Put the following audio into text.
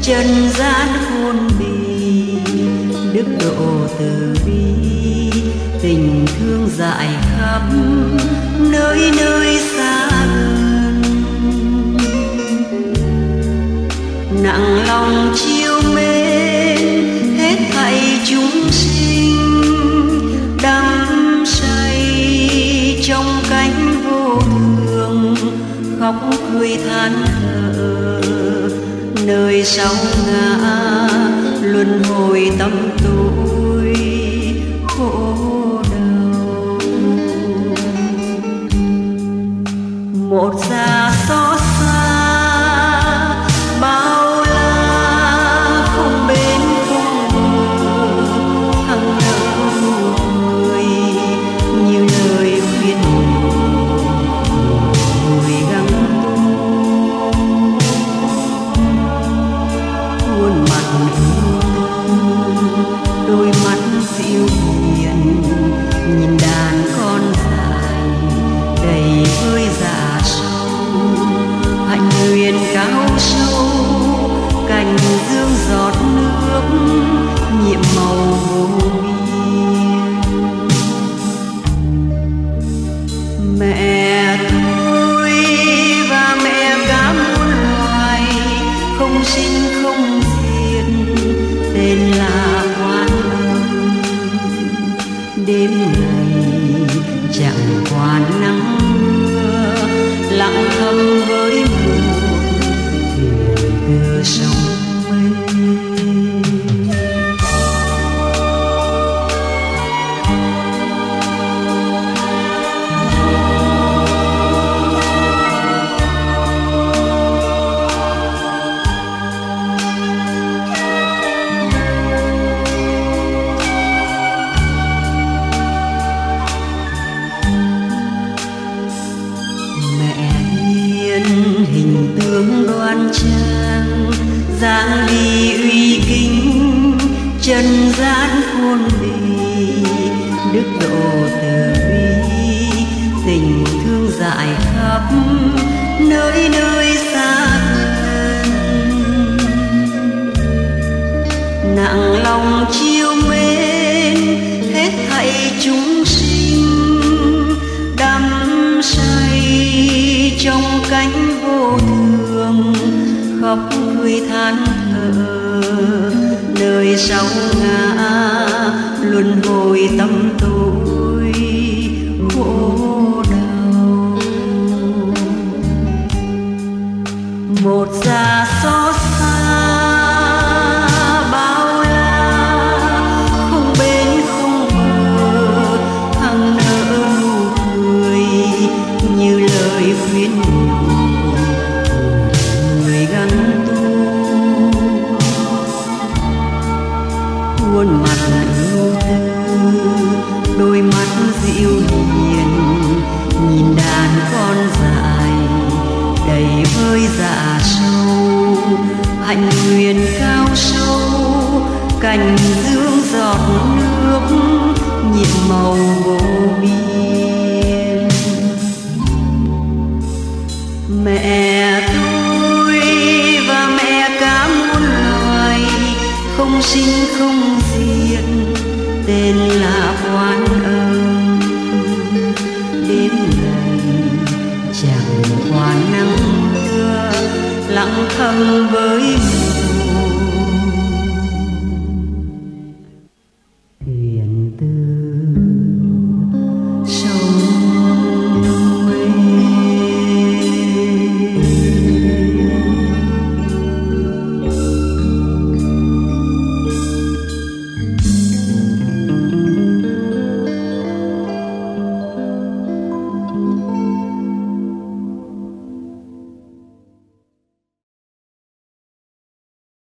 trần gian khôn bì, đức độ từ bi, tình thương dại khắp nơi nơi xa gần. Nặng lòng chiêu mến hết thảy chúng sinh, đắm say trong cánh vô thường, khóc cười than thở nơi sau ngã luân hồi tâm tôi khổ đau. Một già xót xa bao la không bên không bờ, hằng nở nụ cười như lời khuyên người gắng tu. Khuôn mặt đôi mắt dịu hiền, nhìn đàn con dài đầy hơi dạ sâu, hạnh nguyện cao sâu cành dương giọt nước nhiệm màu vô biên. Mẹ tôi và mẹ cả muôn loài, không sinh không diệt, tên là Quan Âm. Đêm ngày chẳng quản nắng mưa, lặng thầm với một thuyền đưa sông mây. Hình tướng đoan trang, dáng đi uy kính, trần gian khôn bì, đức độ từ bi, tình thương dại khắp nơi nơi xa gần. Nặng lòng chiêu mến hết thảy chúng sinh, đắm say trong cánh vô thường, khóc cười than thở nơi sau ngã luân hồi tâm tôi khổ đau. Một già xót xa bao la không bên không bờ, hằng nở nụ cười như lời khuyên người gắn tu. Khuôn mặt ưu tư đôi mắt dịu hiền, nhìn đàn con dài đầy vơi dạ sâu, hạnh nguyện cao sâu cành dương giọt nước nhiệm màu vô biên. Mẹ tôi và mẹ cả muôn loài, không sinh không diệt, tên là Quan Âm. Đêm ngày chẳng qua nắng mưa, lặng thầm với